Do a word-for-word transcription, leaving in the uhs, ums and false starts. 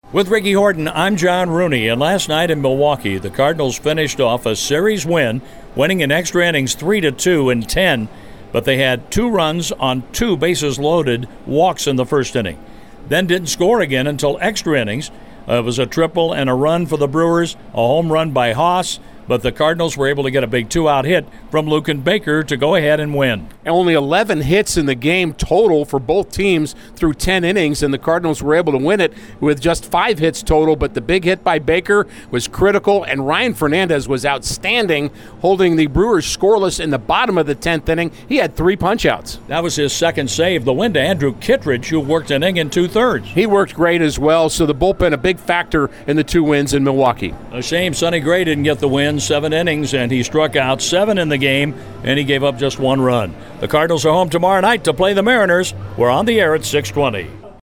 With Ricky Horton, I'm John Rooney, and last night in Milwaukee, the Cardinals finished off a series win, winning in extra innings three to two in ten, but they had two runs on two bases-loaded walks in the first inning. Then didn't score again until extra innings. Uh, it was a triple and a run for the Brewers, a home run by Haas, but the Cardinals were able to get a big two-out hit from Luken Baker to go ahead and win. Only eleven hits in the game total for both teams through ten innings, and the Cardinals were able to win it with just five hits total, but the big hit by Baker was critical, and Ryan Fernandez was outstanding, holding the Brewers scoreless in the bottom of the tenth inning. He had three punch-outs. That was his second save. The win to Andrew Kittredge, who worked an inning and two-thirds. He worked great as well, so the bullpen a big factor in the two wins in Milwaukee. A shame Sonny Gray didn't get the win. Seven innings, and he struck out seven in the game, and he gave up just one run. The Cardinals are home tomorrow night to play the Mariners. We're on the air at six twenty.